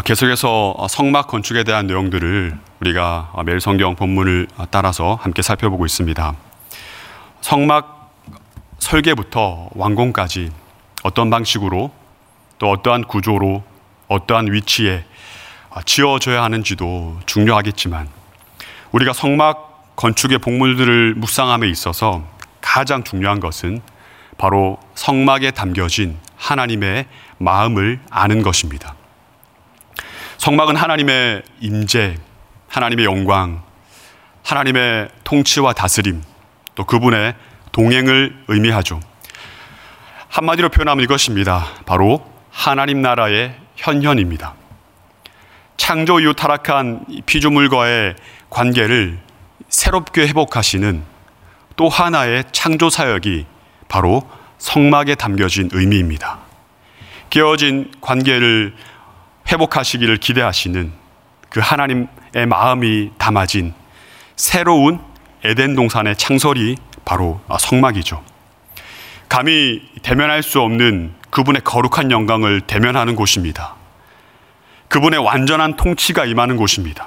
계속해서 성막 건축에 대한 내용들을 우리가 매일 성경 본문을 따라서 함께 살펴보고 있습니다. 성막 설계부터 완공까지 어떤 방식으로 또 어떠한 구조로 어떠한 위치에 지어져야 하는지도 중요하겠지만 우리가 성막 건축의 복물들을 묵상함에 있어서 가장 중요한 것은 바로 성막에 담겨진 하나님의 마음을 아는 것입니다. 성막은 하나님의 임재, 하나님의 영광, 하나님의 통치와 다스림, 또 그분의 동행을 의미하죠. 한마디로 표현하면 이것입니다. 바로 하나님 나라의 현현입니다. 창조 이후 타락한 피조물과의 관계를 새롭게 회복하시는 또 하나의 창조 사역이 바로 성막에 담겨진 의미입니다. 깨어진 관계를 회복하시기를 기대하시는 그 하나님의 마음이 담아진 새로운 에덴 동산의 창설이 바로 성막이죠. 감히 대면할 수 없는 그분의 거룩한 영광을 대면하는 곳입니다. 그분의 완전한 통치가 임하는 곳입니다.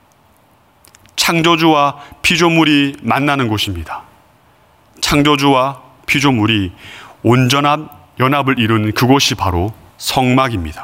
창조주와 피조물이 만나는 곳입니다. 창조주와 피조물이 온전한 연합을 이루는 그곳이 바로 성막입니다.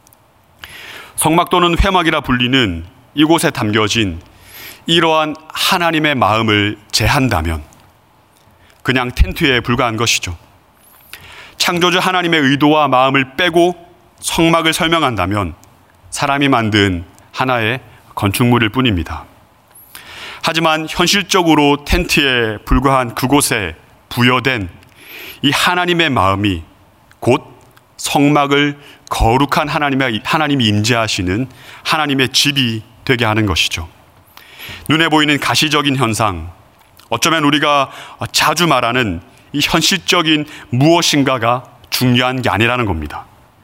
성막 또는 회막이라 불리는 이곳에 담겨진 이러한 하나님의 마음을 제한다면 그냥 텐트에 불과한 것이죠. 창조주 하나님의 의도와 마음을 빼고 성막을 설명한다면 사람이 만든 하나의 건축물일 뿐입니다. 하지만 현실적으로 텐트에 불과한 그곳에 부여된 이 하나님의 마음이 곧 성막을 거룩한 하나님이 임재하시는 하나님의 집이 되게 하는 것이죠. 눈에 보이는 가시적인 현상, 어쩌면 우리가 자주 말하는 이 현실적인 무엇인가가 중요한 게 아니라는 겁니다.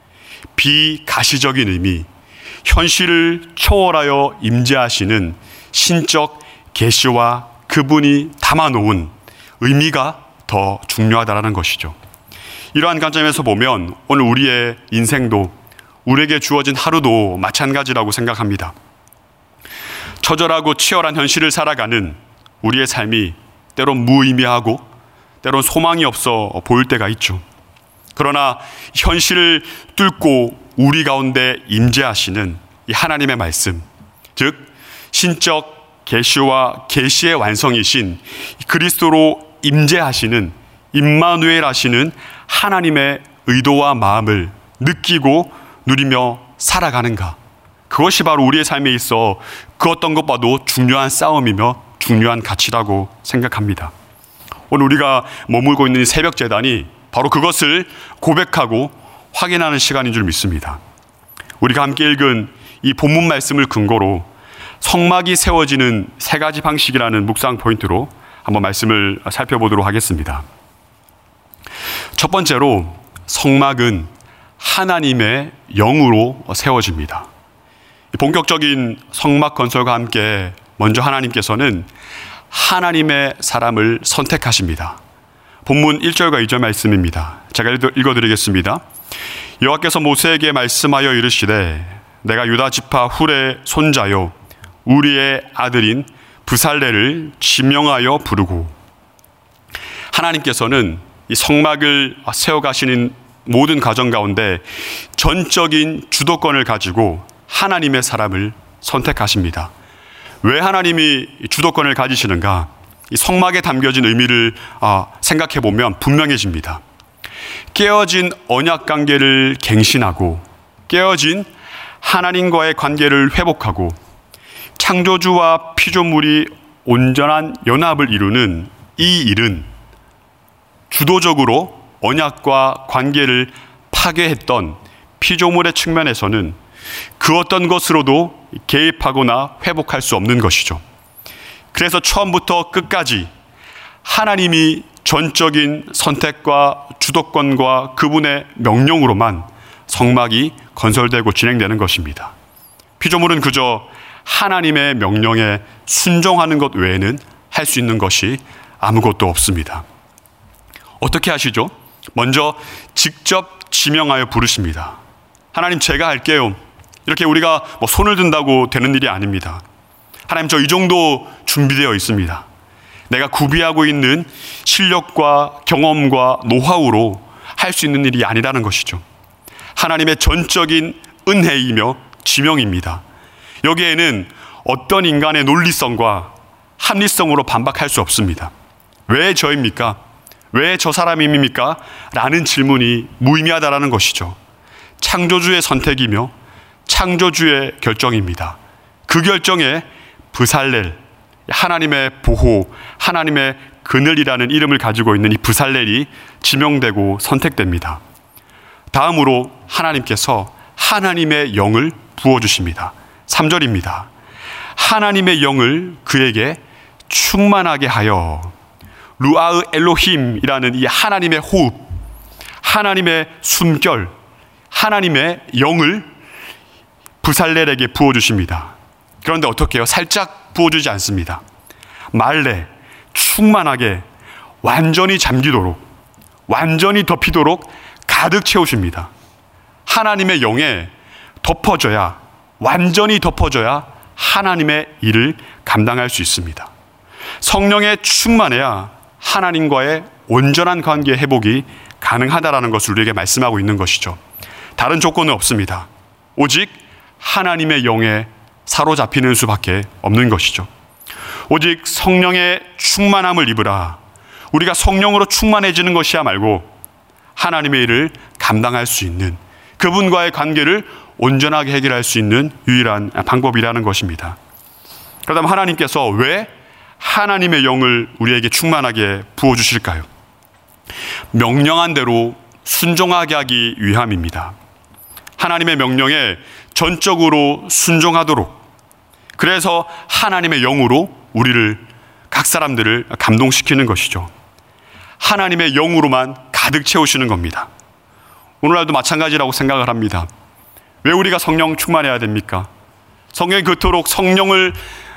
비가시적인 의미, 현실을 초월하여 임재하시는 신적 계시와 그분이 담아놓은 의미가 더 중요하다는 것이죠. 이러한 관점에서 보면 오늘 우리의 인생도 우리에게 주어진 하루도 마찬가지라고 생각합니다. 처절하고 치열한 현실을 살아가는 우리의 삶이 때론 무의미하고 때론 소망이 없어 보일 때가 있죠. 그러나 현실을 뚫고 우리 가운데 임재하시는 이 하나님의 말씀, 즉 신적 계시와 계시의 완성이신 그리스도로 임재하시는 임마누엘 하시는 하나님의 의도와 마음을 느끼고 누리며 살아가는가, 그것이 바로 우리의 삶에 있어 그 어떤 것과도 중요한 싸움이며 중요한 가치라고 생각합니다. 오늘 우리가 머물고 있는 새벽 제단이 바로 그것을 고백하고 확인하는 시간인 줄 믿습니다. 우리가 함께 읽은 이 본문 말씀을 근거로 성막이 세워지는 세 가지 방식이라는 묵상 포인트로 한번 말씀을 살펴보도록 하겠습니다. 첫 번째로 성막은 하나님의 영으로 세워집니다. 본격적인 성막 건설과 함께 먼저 하나님께서는 하나님의 사람을 선택하십니다. 본문 1절과 2절 말씀입니다. 제가 읽어드리겠습니다. 여호와께서 모세에게 말씀하여 이르시되 내가 유다 지파 훌의 손자요 우리의 아들인 브살레를 지명하여 부르고, 하나님께서는 이 성막을 세워가시는 모든 과정 가운데 전적인 주도권을 가지고 하나님의 사람을 선택하십니다. 왜 하나님이 주도권을 가지시는가? 이 성막에 담겨진 의미를 생각해 보면 분명해집니다. 깨어진 언약 관계를 갱신하고 깨어진 하나님과의 관계를 회복하고 창조주와 피조물이 온전한 연합을 이루는 이 일은 주도적으로 언약과 관계를 파괴했던 피조물의 측면에서는 그 어떤 것으로도 개입하거나 회복할 수 없는 것이죠. 그래서 처음부터 끝까지 하나님이 전적인 선택과 주도권과 그분의 명령으로만 성막이 건설되고 진행되는 것입니다. 피조물은 그저 하나님의 명령에 순종하는 것 외에는 할 수 있는 것이 아무것도 없습니다. 어떻게 하시죠? 먼저 직접 지명하여 부르십니다. 하나님, 제가 할게요. 이렇게 우리가 손을 든다고 되는 일이 아닙니다. 하나님, 저 이 정도 준비되어 있습니다. 내가 구비하고 있는 실력과 경험과 노하우로 할 수 있는 일이 아니라는 것이죠. 하나님의 전적인 은혜이며 지명입니다. 여기에는 어떤 인간의 논리성과 합리성으로 반박할 수 없습니다. 왜 저입니까? 왜 저 사람입니까? 라는 질문이 무의미하다라는 것이죠. 창조주의 선택이며 창조주의 결정입니다. 그 결정에 브살렐, 하나님의 보호, 하나님의 그늘이라는 이름을 가지고 있는 이 브살렐이 지명되고 선택됩니다. 다음으로 하나님께서 하나님의 영을 부어주십니다. 3절입니다. 하나님의 영을 그에게 충만하게 하여, 루아흐 엘로힘이라는 이 하나님의 호흡, 하나님의 숨결, 하나님의 영을 브살렐에게 부어주십니다. 그런데 어떻게 해요? 살짝 부어주지 않습니다. 말레, 충만하게, 완전히 잠기도록, 완전히 덮이도록 가득 채우십니다. 하나님의 영에 덮어져야, 완전히 덮어져야 하나님의 일을 감당할 수 있습니다. 성령에 충만해야 하나님과의 온전한 관계 회복이 가능하다라는 것을 우리에게 말씀하고 있는 것이죠. 다른 조건은 없습니다. 오직 하나님의 영에 사로잡히는 수밖에 없는 것이죠. 오직 성령의 충만함을 입으라. 우리가 성령으로 충만해지는 것이야 말고 하나님의 일을 감당할 수 있는, 그분과의 관계를 온전하게 해결할 수 있는 유일한 방법이라는 것입니다. 그렇다면 하나님께서 왜 하나님의 영을 우리에게 충만하게 부어주실까요? 명령한 대로 순종하게 하기 위함입니다. 하나님의 명령에 전적으로 순종하도록, 그래서 하나님의 영으로 우리를, 각 사람들을 감동시키는 것이죠. 하나님의 영으로만 가득 채우시는 겁니다. 오늘날도 마찬가지라고 생각을 합니다. 왜 우리가 성령 충만해야 됩니까? 성경이 그토록 성령을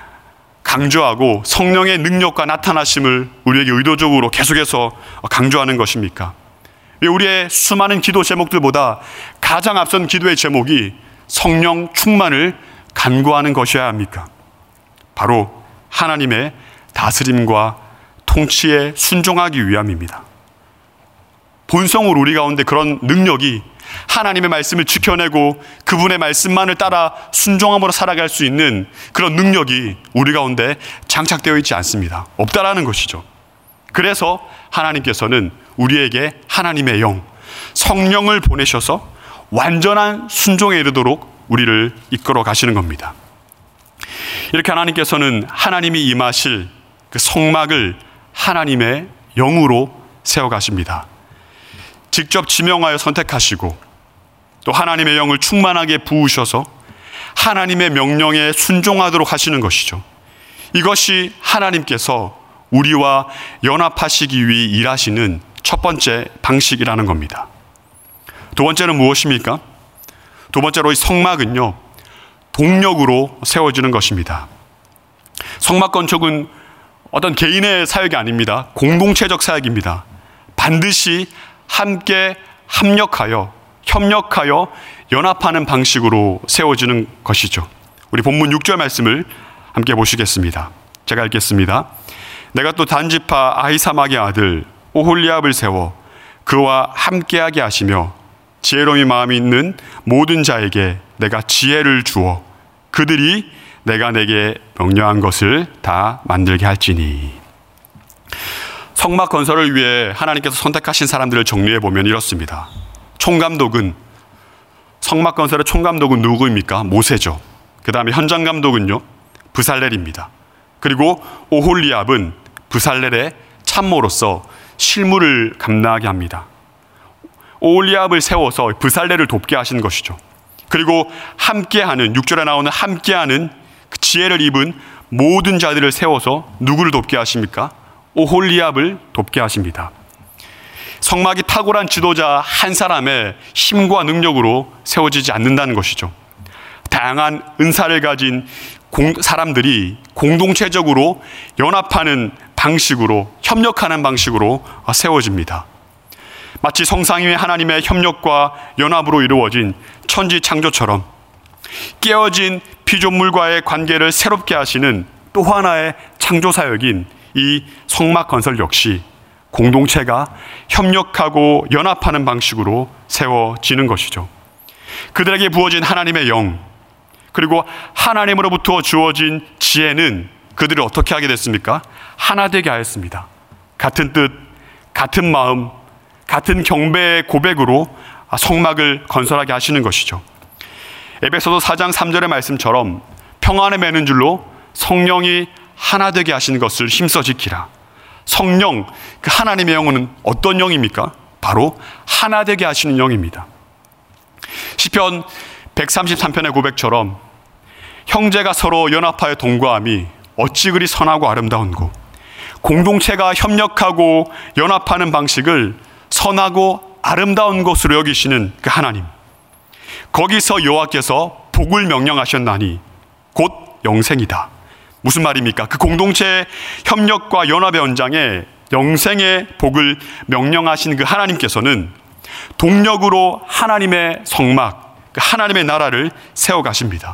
강조하고 성령의 능력과 나타나심을 우리에게 의도적으로 계속해서 강조하는 것입니까? 왜 우리의 수많은 기도 제목들보다 가장 앞선 기도의 제목이 성령 충만을 간구하는 것이어야 합니까? 바로 하나님의 다스림과 통치에 순종하기 위함입니다. 본성으로 우리 가운데 그런 능력이, 하나님의 말씀을 지켜내고 그분의 말씀만을 따라 순종함으로 살아갈 수 있는 그런 능력이 우리 가운데 장착되어 있지 않습니다. 없다라는 것이죠. 그래서 하나님께서는 우리에게 하나님의 영, 성령을 보내셔서 완전한 순종에 이르도록 우리를 이끌어 가시는 겁니다. 이렇게 하나님께서는 하나님이 임하실 그 성막을 하나님의 영으로 세워 가십니다. 직접 지명하여 선택하시고 또 하나님의 영을 충만하게 부으셔서 하나님의 명령에 순종하도록 하시는 것이죠. 이것이 하나님께서 우리와 연합하시기 위해 일하시는 첫 번째 방식이라는 겁니다. 두 번째는 무엇입니까? 두 번째로 이 성막은요, 동력으로 세워지는 것입니다. 성막 건축은 어떤 개인의 사역이 아닙니다. 공동체적 사역입니다. 반드시 함께 협력하여 연합하는 방식으로 세워지는 것이죠. 우리 본문 6절 말씀을 함께 보시겠습니다. 제가 읽겠습니다. 내가 또 단지파 아히사막의 아들 오홀리압을 세워 그와 함께하게 하시며 지혜로운 마음이 있는 모든 자에게 내가 지혜를 주어 그들이 내가 내게 명령한 것을 다 만들게 할지니. 성막 건설을 위해 하나님께서 선택하신 사람들을 정리해 보면 이렇습니다. 성막 건설의 총감독은 누구입니까? 모세죠. 그 다음에 현장 감독은요, 브살렐입니다. 그리고 오홀리압은 브살렐의 참모로서 실무를 감당하게 합니다. 오홀리압을 세워서 브살렐을 돕게 하신 것이죠. 그리고 함께하는, 6절에 나오는 함께하는 그 지혜를 입은 모든 자들을 세워서 누구를 돕게 하십니까? 오홀리압을 돕게 하십니다. 성막이 탁월한 지도자 한 사람의 힘과 능력으로 세워지지 않는다는 것이죠. 다양한 은사를 가진 사람들이 공동체적으로 연합하는 방식으로, 협력하는 방식으로 세워집니다. 마치 성상위의 하나님의 협력과 연합으로 이루어진 천지 창조처럼 깨어진 피조물과의 관계를 새롭게 하시는 또 하나의 창조 사역인 이 성막 건설 역시 공동체가 협력하고 연합하는 방식으로 세워지는 것이죠. 그들에게 부어진 하나님의 영, 그리고 하나님으로부터 주어진 지혜는 그들을 어떻게 하게 됐습니까? 하나 되게 하였습니다. 같은 뜻, 같은 마음, 같은 경배의 고백으로 성막을 건설하게 하시는 것이죠. 에베소서 4장 3절의 말씀처럼 평안에 매는 줄로 성령이 하나 되게 하시는 것을 힘써 지키라. 성령, 그 하나님의 영은 어떤 영입니까? 바로 하나 되게 하시는 영입니다. 시편 133편의 고백처럼 형제가 서로 연합하여 동거함이 어찌 그리 선하고 아름다운고, 공동체가 협력하고 연합하는 방식을 선하고 아름다운 것으로 여기시는 그 하나님, 거기서 여호와께서 복을 명령하셨나니 곧 영생이다. 무슨 말입니까? 그 공동체의 협력과 연합의 연장에 영생의 복을 명령하신 그 하나님께서는 동력으로 하나님의 성막, 그 하나님의 나라를 세워가십니다.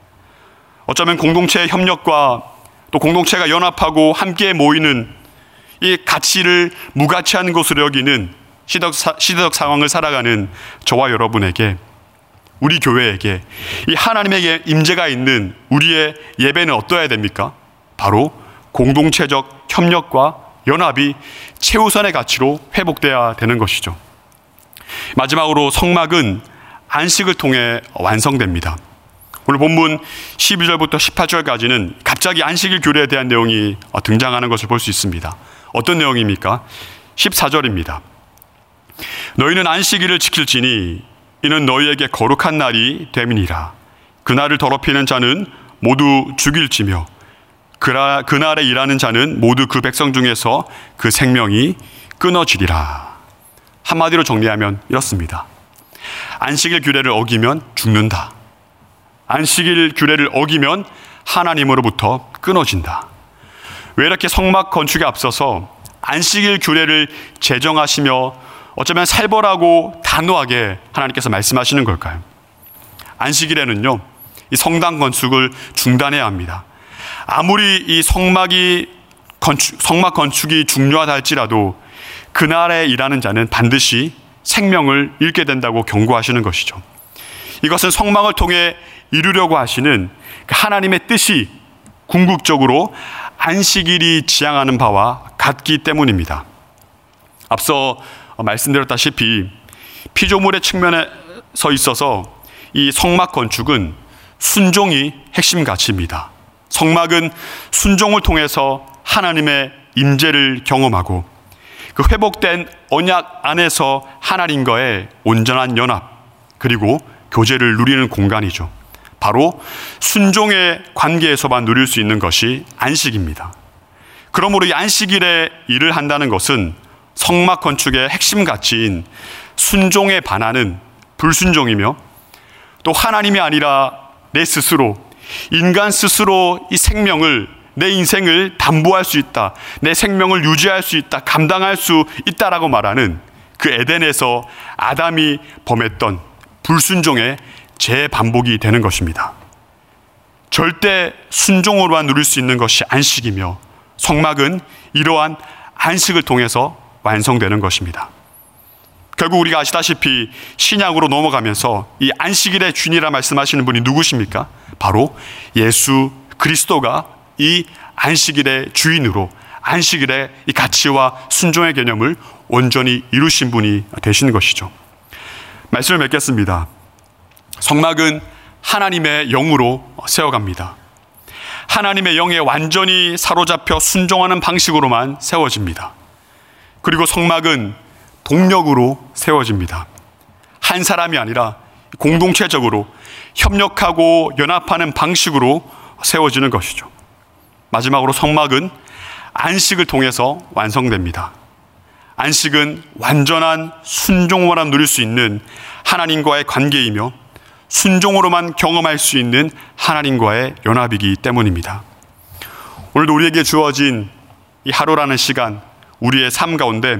어쩌면 공동체의 협력과 또 공동체가 연합하고 함께 모이는 이 가치를 무가치한 것으로 여기는 시대적 상황을 살아가는 저와 여러분에게, 우리 교회에게 이 하나님의 임재가 있는 우리의 예배는 어떠해야 됩니까? 바로 공동체적 협력과 연합이 최우선의 가치로 회복돼야 되는 것이죠. 마지막으로 성막은 안식을 통해 완성됩니다. 오늘 본문 12절부터 18절까지는 갑자기 안식일 규례에 대한 내용이 등장하는 것을 볼 수 있습니다. 어떤 내용입니까? 14절입니다. 너희는 안식일을 지킬지니 이는 너희에게 거룩한 날이 됨이니라. 그날을 더럽히는 자는 모두 죽일지며 그날에 일하는 자는 모두 그 백성 중에서 그 생명이 끊어지리라. 한마디로 정리하면 이렇습니다. 안식일 규례를 어기면 죽는다. 안식일 규례를 어기면 하나님으로부터 끊어진다. 왜 이렇게 성막 건축에 앞서서 안식일 규례를 제정하시며 어쩌면 살벌하고 단호하게 하나님께서 말씀하시는 걸까요? 안식일에는요, 이 성당 건축을 중단해야 합니다. 아무리 이 성막 건축이 중요하다 할지라도 그날에 일하는 자는 반드시 생명을 잃게 된다고 경고하시는 것이죠. 이것은 성막을 통해 이루려고 하시는 하나님의 뜻이 궁극적으로 안식일이 지향하는 바와 같기 때문입니다. 앞서 말씀드렸다시피 피조물의 측면에 서 있어서 이 성막 건축은 순종이 핵심 가치입니다. 성막은 순종을 통해서 하나님의 임재를 경험하고 그 회복된 언약 안에서 하나님과의 온전한 연합, 그리고 교제를 누리는 공간이죠. 바로 순종의 관계에서만 누릴 수 있는 것이 안식입니다. 그러므로 이 안식일에 일을 한다는 것은 성막 건축의 핵심 가치인 순종에 반하는 불순종이며, 또 하나님이 아니라 내 스스로, 인간 스스로 이 생명을, 내 인생을 담보할 수 있다, 내 생명을 유지할 수 있다, 감당할 수 있다라고 말하는 그 에덴에서 아담이 범했던 불순종의 재반복이 되는 것입니다. 절대 순종으로만 누릴 수 있는 것이 안식이며, 성막은 이러한 안식을 통해서 완성되는 것입니다. 결국 우리가 아시다시피 신약으로 넘어가면서 이 안식일의 주인이라 말씀하시는 분이 누구십니까? 바로 예수 그리스도가 이 안식일의 주인으로 안식일의 이 가치와 순종의 개념을 온전히 이루신 분이 되시는 것이죠. 말씀을 맺겠습니다. 성막은 하나님의 영으로 세워갑니다. 하나님의 영에 완전히 사로잡혀 순종하는 방식으로만 세워집니다. 그리고 성막은 동력으로 세워집니다. 한 사람이 아니라 공동체적으로 협력하고 연합하는 방식으로 세워지는 것이죠. 마지막으로 성막은 안식을 통해서 완성됩니다. 안식은 완전한 순종으로만 누릴 수 있는 하나님과의 관계이며, 순종으로만 경험할 수 있는 하나님과의 연합이기 때문입니다. 오늘도 우리에게 주어진 이 하루라는 시간, 우리의 삶 가운데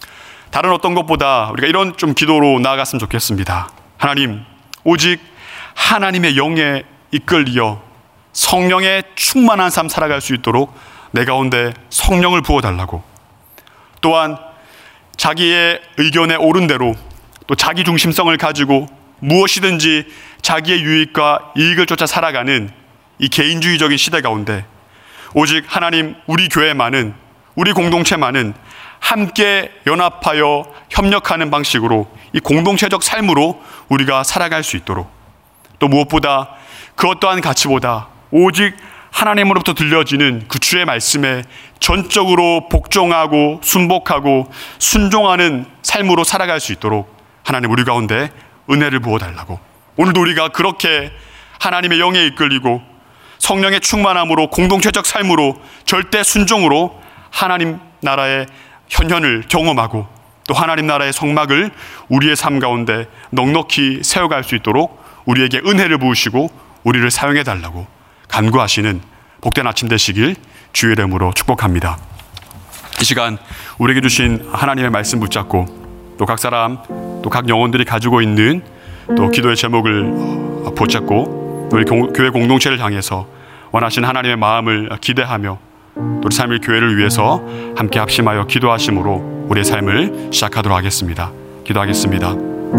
다른 어떤 것보다 우리가 이런 좀 기도로 나아갔으면 좋겠습니다. 하나님, 오직 하나님의 영에 이끌려 성령의 충만한 삶 살아갈 수 있도록 내 가운데 성령을 부어달라고, 또한 자기의 의견에 옳은 대로 또 자기 중심성을 가지고 무엇이든지 자기의 유익과 이익을 쫓아 살아가는 이 개인주의적인 시대 가운데 오직 하나님, 우리 교회만은, 우리 공동체만은 함께 연합하여 협력하는 방식으로 이 공동체적 삶으로 우리가 살아갈 수 있도록, 또 무엇보다 그 어떠한 가치보다 오직 하나님으로부터 들려지는 그 주의 말씀에 전적으로 복종하고 순복하고 순종하는 삶으로 살아갈 수 있도록 하나님, 우리 가운데 은혜를 부어달라고, 오늘도 우리가 그렇게 하나님의 영에 이끌리고 성령의 충만함으로 공동체적 삶으로 절대 순종으로 하나님 나라의 현현을 경험하고 또 하나님 나라의 성막을 우리의 삶 가운데 넉넉히 세워갈 수 있도록 우리에게 은혜를 부으시고 우리를 사용해 달라고 간구하시는 복된 아침 되시길 주의 이름으로 축복합니다. 이 시간 우리에게 주신 하나님의 말씀 붙잡고 또 각 사람, 또 각 영혼들이 가지고 있는 또 기도의 제목을 붙잡고 우리 교회 공동체를 향해서 원하시는 하나님의 마음을 기대하며 또 우리 삶의 교회를 위해서 함께 합심하여 기도하심으로 우리의 삶을 시작하도록 하겠습니다. 기도하겠습니다.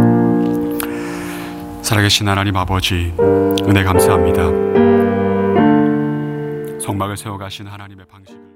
살아계신 하나님 아버지, 은혜 감사합니다. 성막을 세워가신 하나님의 방식을